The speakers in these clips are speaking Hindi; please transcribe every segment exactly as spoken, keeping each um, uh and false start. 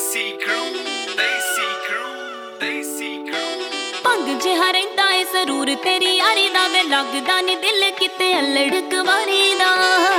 देसी क्रू देसी क्रू देसी क्रू भंग जिहा रहिंदा ए जरूर तेरी यारी दा वे लगदा नी दिल किते अल्लड़ कवारी दा।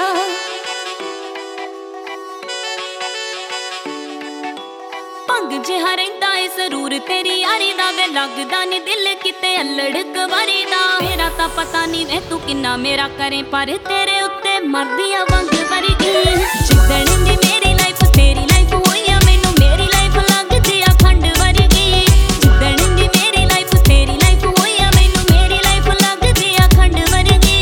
भंग जिहा रहिंदा ए जरूर तेरी यारी दा वे लगदा नी दिल किते अल्लड़ कवारी दा। मेरा तां पता नी वे तू किन्ना मेरा करे पर तेरे उत्ते मरदी आ वंग वर्गी। जिद्दण दी मेरी लाइफ तेरी लाइफ होई आ मैनू मेरी लाइफ लगदी आ खंड वर्गी। जिद्दण दी मेरी लाइफ तेरी लाइफ होई आ मैनू मेरी लाइफ लगदी आ खंड वर्गी।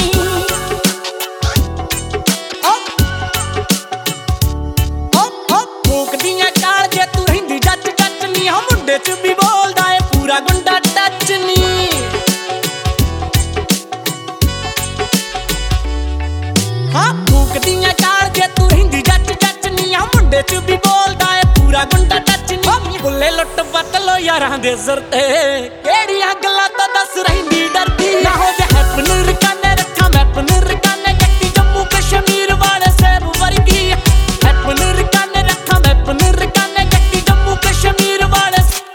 फूकदियां कार जे तू रहिंदी जच जच नी हां मुंडे च भी बोलदा ए पूरा गुंडा टच नी। हाँ फूकदियां कार जे तू रहिंदी जच जच नी हां मुंडे च भी बोलदा ए पूरा गुंडा टच नी। बुल्ले लुट पत लो यारां दे सिर ते केड़ियां गल्लां तां दस रहिंदी डरदी। ना हो जे हैपन रकाने रखा मैपन रकाने गट्टी जम्मू कश्मीर वाले सेब वर्गी। हैपन रकाने रखा मैपन रकाने गट्टी जम्मू कश्मीर वाले।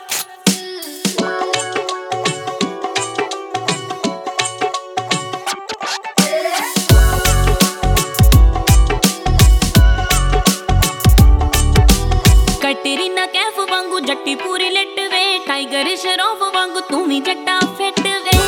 कटरीना कैफ वांगू जट्टी पूरी लिट वे टाइगर शरॉफ वांगू तू भी जट्टा फिट वे।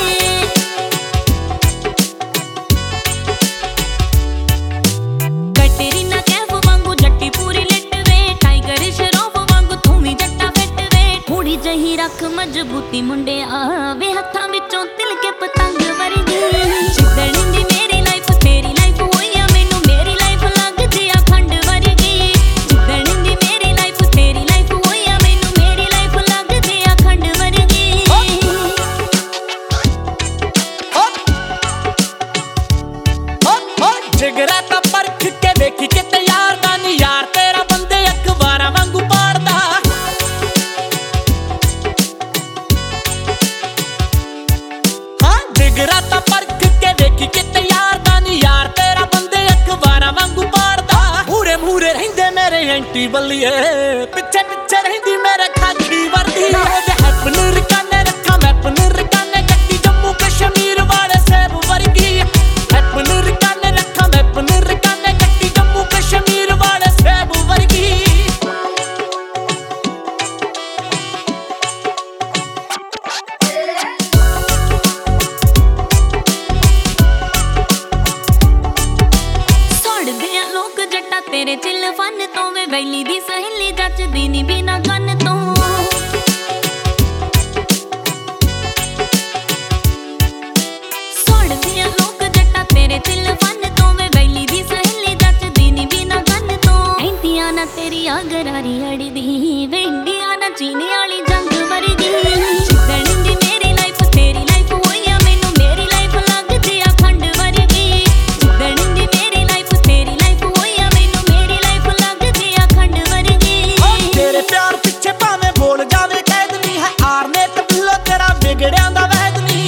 कटरीना कैफ वांगू जट्टी पूरी लिट वे टाइगर शरॉफ वांगू तू भी जट्टा फिट वे। थोड़ी जही रख मजबूती मुंडे आवे हत्थां विचों तिल के पतंग वर्गी। जिद्दण दी मेरी लाइफ तेरी लाइफ होई आ मैनू मेरी लाइफ लगदी आ खंड वर्गी। जिद्दण दी मेरी लाइफ तेरी लाइफ होई आ मैनू मेरी लाइफ लगदी आ खंड वर्गी। जिगरा ता परख के देखी किते यार दा नी यार तेरा बंदे अखबारां वांगू पाड़दा। हाँ जिगरा ता परख के देखी किते यार दा नी यार तेरा बंदे अखबारां वांगू पाड़दा। मूरे मूरे रहिंदे मेरे एंटी बल्लिए पिछे पिछे रहिंदी मेरे खाकी वर्दी। ना हो जे हैपन रकाने रखा मैपन रकाने गट्टी जम्मू कश्मीर वाले सेब वर्गी। हैपन रकाने रखा मैपन रकाने गट्टी जम्मू कश्मीर वाले सेब वर्गी। सड़दे आ लोग जट्टा तेरे चिल फन तो वे वैली दी सहेली जचदी नी बिना गन तो। सड़दे आ लोग जट्टा तेरे चिल फन तो वे वैली दी सहेली जचदी नी बिना गन तो। ऐंदियां ना तेरी गरारी अड़दी वे इंडिया ना चीनी वाली जंग वर्गी। जिद्दण दी मेरी लाइफ तेरी लाइफ होई आ मैनू मेरी लाइफ लगदी आ खंड वर्गी। जिद्दण दी मेरी लाइफ तेरी लाइफ होई आ मैनू मेरी लाइफ लगदी आ खंड वर्गी। तेरे प्यार पिछे भावें बोल जावे कैद नी है आरने तबिलो तेरा बिगड़ियां दा वैद नी।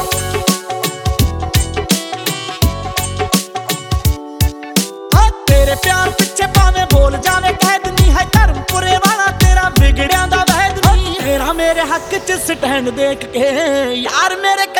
हाँ तेरे प्यार पिछे भावें बोल जावे कैद नी है धर्मपुरे वाला तेरा बिगड़ियां दा वैद नी। तेरा मेरे हक च स्टैंड देख के यार मेरे